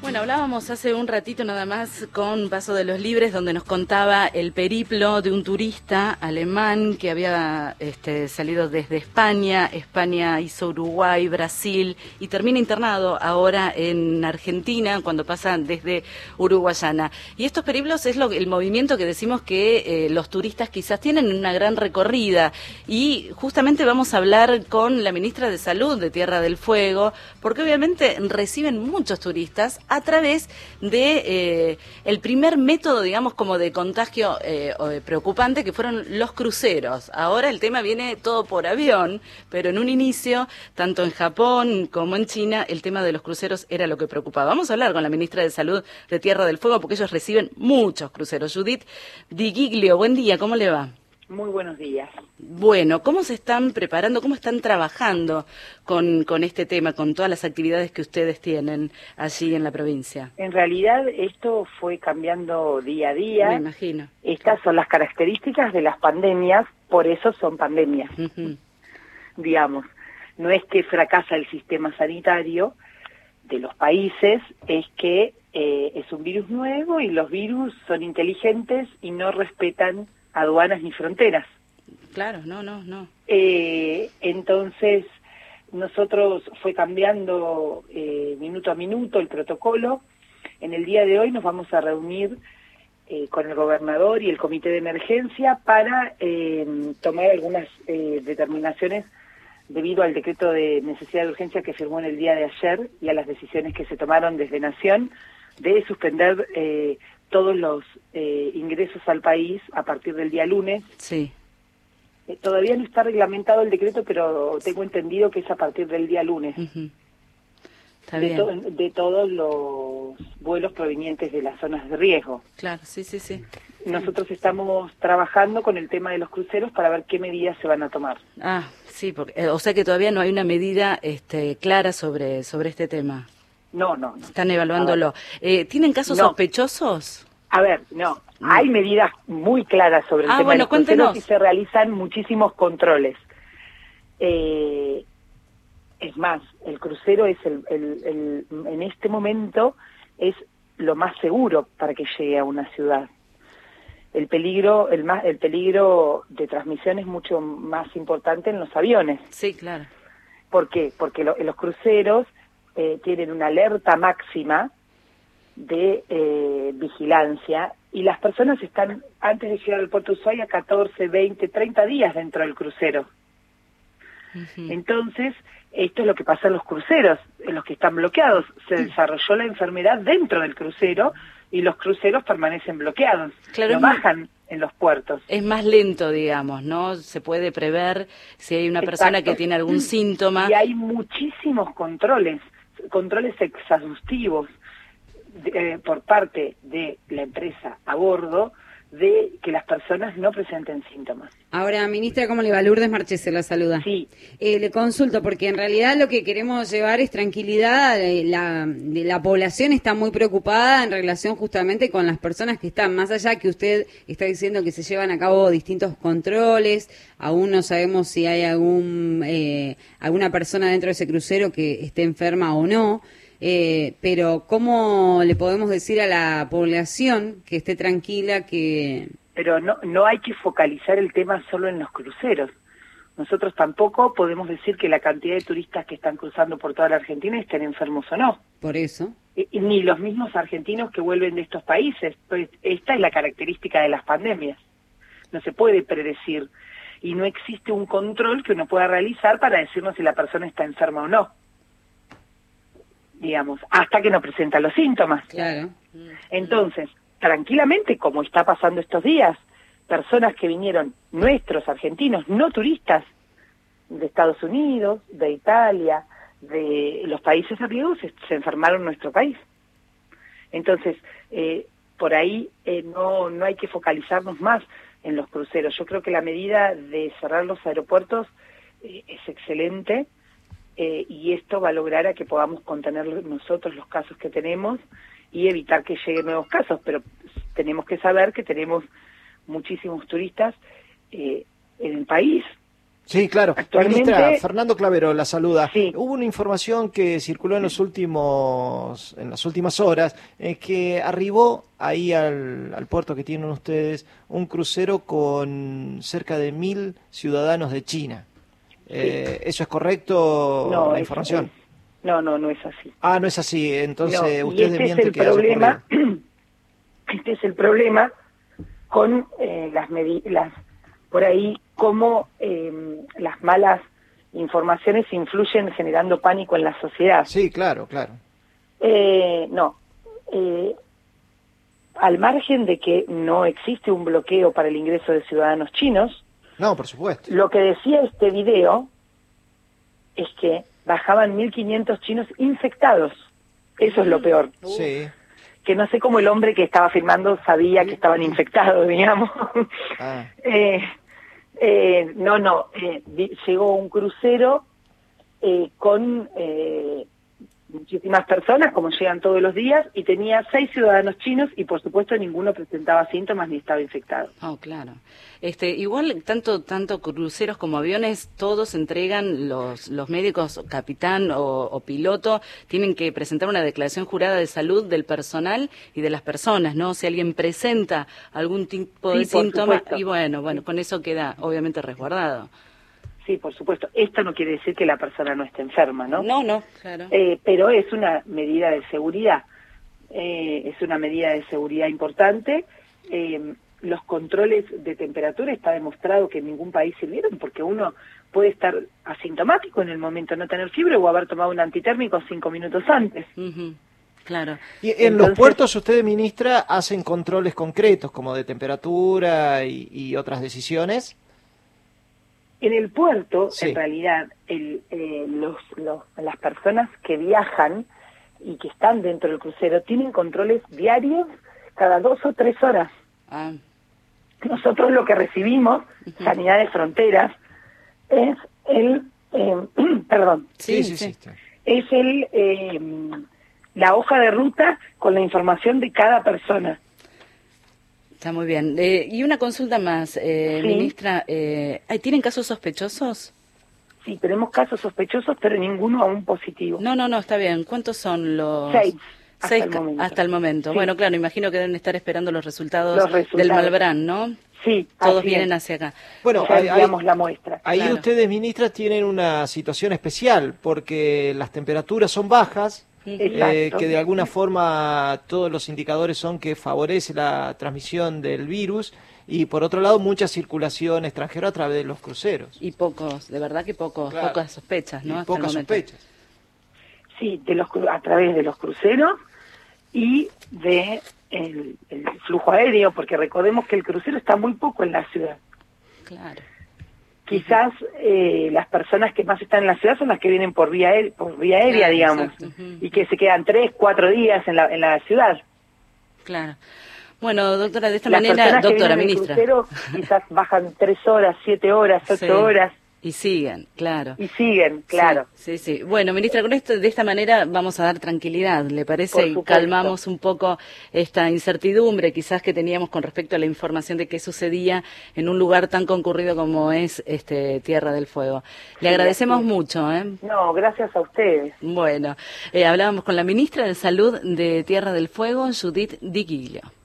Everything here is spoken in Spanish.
Bueno, hablábamos hace un ratito nada más con Paso de los Libres, donde nos contaba el periplo de un turista alemán que había salido desde España. España hizo Uruguay, Brasil y termina internado ahora en Argentina cuando pasa desde Uruguayana. Y estos periplos es el movimiento que decimos que los turistas quizás tienen una gran recorrida. Y justamente vamos a hablar con la ministra de Salud de Tierra del Fuego, porque obviamente reciben muchos turistas a través de el primer método, digamos, como de contagio preocupante, que fueron los cruceros. Ahora el tema viene todo por avión, pero en un inicio, tanto en Japón como en China, el tema de los cruceros era lo que preocupaba. Vamos a hablar con la ministra de Salud de Tierra del Fuego, porque ellos reciben muchos cruceros. Judith Di Giglio, buen día, ¿cómo le va? Muy buenos días. Bueno, ¿cómo se están preparando, cómo están trabajando con este tema, con todas las actividades que ustedes tienen allí en la provincia? En realidad esto fue cambiando día a día. Me imagino. Estas son las características de las pandemias, por eso son pandemias. Digamos, no es que fracasa el sistema sanitario de los países, es que es un virus nuevo y los virus son inteligentes y no respetan aduanas ni fronteras. Claro, no. Entonces, nosotros fue cambiando minuto a minuto el protocolo. En el día de hoy nos vamos a reunir con el gobernador y el comité de emergencia para tomar algunas determinaciones debido al decreto de necesidad de urgencia que firmó en el día de ayer y a las decisiones que se tomaron desde Nación de suspender todos los ingresos al país a partir del día lunes. Sí. Todavía no está reglamentado el decreto, pero tengo entendido que es a partir del día lunes. Está bien. De todos los vuelos provenientes de las zonas de riesgo. Claro, sí. Nosotros estamos trabajando con el tema de los cruceros para ver qué medidas se van a tomar. Ah, sí, porque, o sea que todavía no hay una medida clara sobre este tema. No. Están evaluándolo. ¿Tienen casos sospechosos? A ver, no. Hay medidas muy claras sobre el tema de los cruceros y se realizan muchísimos controles. Es más, el crucero es en este momento es lo más seguro para que llegue a una ciudad. El peligro de transmisión es mucho más importante en los aviones. Sí, claro. ¿Por qué? Porque los cruceros tienen una alerta máxima de vigilancia y las personas están, antes de llegar al puerto de Ushuaia, 14, 20, 30 días dentro del crucero. Entonces, esto es lo que pasa en los cruceros, en los que están bloqueados. Se desarrolló la enfermedad dentro del crucero y los cruceros permanecen bloqueados, no bajan en los puertos. Es más lento, digamos, ¿no? Se puede prever si hay una persona que tiene algún síntoma. Y hay muchísimos controles exhaustivos por parte de la empresa a bordo de que las personas no presenten síntomas. Ahora, ministra, ¿cómo le va? Lourdes Marchese la saluda. Sí. Le consulto, porque en realidad lo que queremos llevar es tranquilidad. La población está muy preocupada en relación justamente con las personas que están, más allá que usted está diciendo que se llevan a cabo distintos controles, aún no sabemos si hay alguna persona dentro de ese crucero que esté enferma o no. Pero ¿cómo le podemos decir a la población que esté tranquila que...? Pero no hay que focalizar el tema solo en los cruceros. Nosotros tampoco podemos decir que la cantidad de turistas que están cruzando por toda la Argentina estén enfermos o no. Por eso. Ni los mismos argentinos que vuelven de estos países. Pues esta es la característica de las pandemias. No se puede predecir. Y no existe un control que uno pueda realizar para decirnos si la persona está enferma o no. Digamos, hasta que no presenta los síntomas. Claro. Entonces, tranquilamente, como está pasando estos días, personas que vinieron, nuestros argentinos, no turistas, de Estados Unidos, de Italia, de los países de riesgo, se enfermaron en nuestro país. Entonces, por ahí no hay que focalizarnos más en los cruceros. Yo creo que la medida de cerrar los aeropuertos es excelente. Y esto va a lograr a que podamos contener nosotros los casos que tenemos y evitar que lleguen nuevos casos, pero tenemos que saber que tenemos muchísimos turistas en el país Sí, claro. Actualmente, Ministra, Fernando Clavero la saluda. Sí. Hubo una información que circuló en las últimas horas, que arribó ahí al puerto que tienen ustedes un crucero con cerca de 1.000 ciudadanos de China. Sí. ¿Eso es correcto, no, la información? No es así. Ah, no es así. Entonces, No, usted desmiente que haya problema. ocurrido. Este es el problema con las medidas, por ahí, cómo las malas informaciones influyen generando pánico en la sociedad. Sí, claro, claro. Al margen de que no existe un bloqueo para el ingreso de ciudadanos chinos, No, por supuesto. lo que decía este video es que bajaban 1.500 chinos infectados. Eso es lo peor. Sí. Que no sé cómo el hombre que estaba filmando sabía que estaban infectados, digamos. Ah. Llegó un crucero con muchísimas personas, como llegan todos los días, y tenía 6 ciudadanos chinos y por supuesto ninguno presentaba síntomas ni estaba infectado. Oh, claro. Igual tanto cruceros como aviones, todos entregan los médicos, capitán o piloto, tienen que presentar una declaración jurada de salud del personal y de las personas, ¿no? Si alguien presenta algún tipo de síntoma, y bueno, con eso queda obviamente resguardado. Sí, por supuesto. Esto no quiere decir que la persona no esté enferma, ¿no? No, claro. Pero es una medida de seguridad. Es una medida de seguridad importante. Los controles de temperatura está demostrado que en ningún país sirvieron porque uno puede estar asintomático en el momento, no tener fiebre o haber tomado un antitérmico 5 minutos antes. Claro. Y en los puertos ustedes, ministra, hacen controles concretos como de temperatura y otras decisiones. En el puerto, Sí. en realidad, las personas que viajan y que están dentro del crucero tienen controles diarios cada 2 o 3 horas. Ah. Nosotros lo que recibimos, Sanidad de Fronteras, es la hoja de ruta con la información de cada persona. Está muy bien. Y una consulta más, ministra. ¿Tienen casos sospechosos? Sí, tenemos casos sospechosos, pero ninguno aún positivo. No, está bien. ¿Cuántos son los...? 6. Hasta el momento. Sí. Bueno, claro, imagino que deben estar esperando los resultados del Malbrán, ¿no? Sí. Todos vienen hacia acá. Bueno, ya enviamos la muestra. Ahí Claro. ustedes, ministras, tienen una situación especial porque las temperaturas son bajas, Exacto. que de alguna forma todos los indicadores son que favorece la transmisión del virus y por otro lado mucha circulación extranjera a través de los cruceros. Y pocos, de verdad que pocos, Claro. pocas sospechas, ¿no? Y Hasta el pocas momento. sospechas. Sí, a través de los cruceros y de el flujo aéreo, porque recordemos que el crucero está muy poco en la ciudad. Claro. Quizás las personas que más están en la ciudad son las que vienen por vía aérea, Claro, digamos, exacto. y que se quedan 3, 4 días en la ciudad. Claro. Bueno, doctora, de esta Las manera, personas que doctora vienen en ministra. crucero quizás bajan 3 horas, 7 horas, 8 Sí. horas Y siguen, claro. y siguen, claro. Sí. Bueno, ministra, con esto, de esta manera vamos a dar tranquilidad, ¿le Por parece? Y supuesto. calmamos un poco esta incertidumbre quizás que teníamos con respecto a la información de qué sucedía en un lugar tan concurrido como es Tierra del Fuego. Le Sí, agradecemos así es. mucho, ¿eh? No, gracias a ustedes. Bueno, hablábamos con la ministra de Salud de Tierra del Fuego, Judith Di Giglio.